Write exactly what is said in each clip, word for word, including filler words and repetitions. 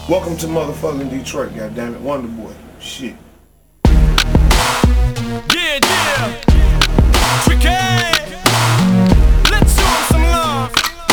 Welcome to motherfucking Detroit, goddammit. Wonder Boy. Shit. Yeah, yeah. Tricky. Let's show 'em some love.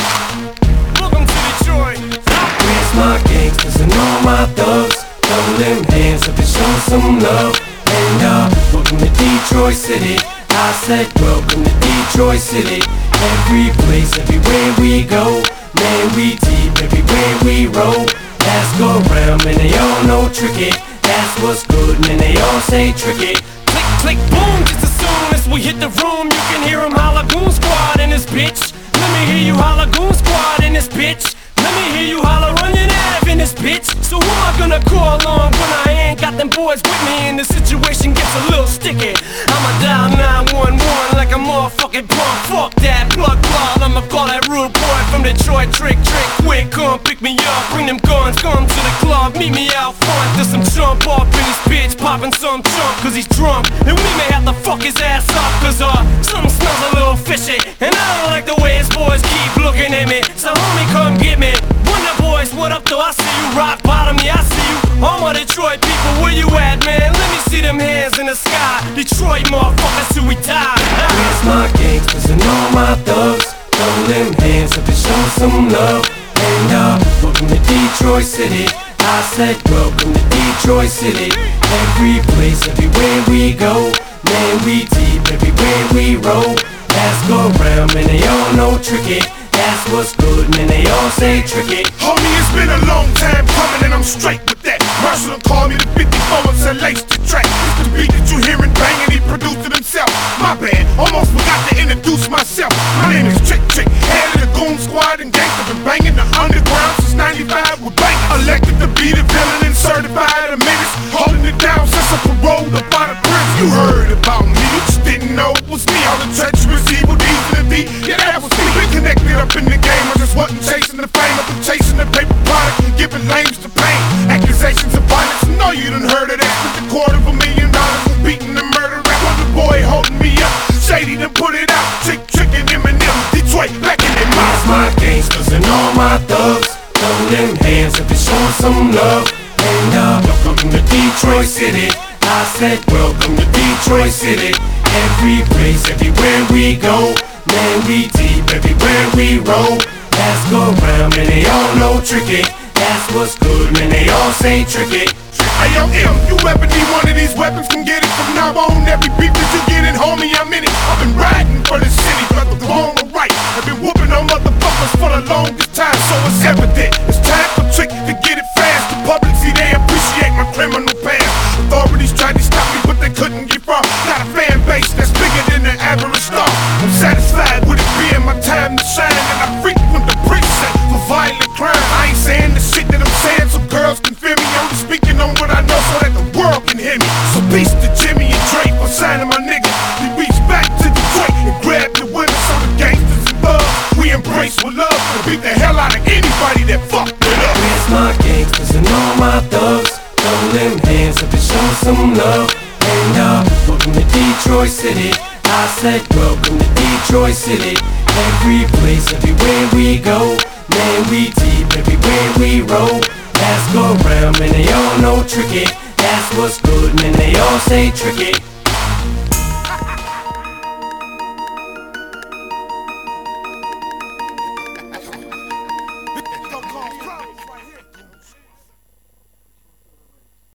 Welcome to Detroit. Where's my gangsters and all my thugs? Throw them hands up and show some love. And uh, welcome to Detroit City. I said welcome to Detroit City. Every place, everywhere we go, man, we deep everywhere we roll. Ask around, man, they all know tricky. That's what's good, man, they all say tricky. Click, click, boom, just as soon as we hit the room, you can hear 'em holla Goon Squad in this bitch. Let me hear you holla Goon Squad in this bitch. Let me hear you holla Run Your Nav in this bitch. So who am I gonna call on when I ain't got them boys with me and the situation gets a little sticky? I'ma dial nine one one like a motherfucking punk. Fuck that, plug plug, I'ma call that rude boy from Detroit. Trick, trick, quick, come pick me up. Bring them guns, come to the club, meet me out front. There's some chump up in this bitch, popping some chump cause he's drunk. And we may have to fuck his ass up cause uh, something smells a little fishy. And I don't like the way his boys keep looking at me. So homie, come get me. Wonder Boys, what up though? I see you, rock bottom, yeah I see you. All my Detroit people, where you at, man? Let me see them hands in the sky. Detroit motherfuckers till we die. Where's my gangsters and all my thugs? Throw them hands up and show some love. And uh, welcome to Detroit City. I said welcome to Detroit City. Every place, everywhere we go, man, we deep everywhere we roll. Ask around, man, they all know tricky. That's what's good, man, they all say tricky. Homie, it's been a long time coming and I'm straight with that. Marshall called me the fifty-four and said lace the track. It's the beat that you hearin' bangin', he produced it himself. My bad, almost forgot to introduce myself. My name is Trick Trick, head of the Goon Squad and gangsta. Been bangin' the underground since ninety-five with bang. Elected to be the villain and certified a menace. Holding it down since I paroled up out of prison. You heard about me, you just didn't know it was me. All the treacherous evil deeds in the D, yeah that was me. Been connected up in the game, I just wasn't chasing the fame. I've been chasing the paper product and giving lames to pain. Accusations of violence, I know you done heard of that. With the quarter of a million dollars for beating the murder rap. On the boy holding me up, Shady done put it out. Trick, tricking Eminem, Detroit back in their mouth. Where's my gangsters and all my thugs? Throw them hands up and show some love. And uh, welcome to Detroit City. I said welcome to Detroit City. Every place, everywhere we go, man, we deep everywhere we roll. Ask around, man, they all know tricky. That's what's good, man, they all say tricky. Hey yo, M, you ever need one of these weapons, can get it from now on. Every beat that you get in, homie, I'm in it. I've been riding for the city, whether wrong or right. I've been whooping on motherfuckers for the longest time, so it's evident. It's time for Trick to get it fast. The public see they appreciate my criminal past. Authorities tried to stop me, but they couldn't get far. Got a fan base that's bigger than the average star. I'm satisfied with it being my time to shine, and I frequent the precinct for violent crime. I ain't saying the shit that I'm saying so girls can feel me. I'm just speaking on what I know so that the world can hear me. So peace to Jimmy and Dre for signing my nigga. We reach back to Detroit and grab the women, so the gangsters and thugs we embrace with love and beat the hell out of anybody that fuck with us. Where's my gangsters and all my thugs? Throw them hands up and show some love. And uh, welcome to Detroit City. I said welcome to Detroit City. Every place, everywhere we go, man, we deep everywhere we roll. Ask around, man, they all know tricky. That's what's good, man, they all say tricky.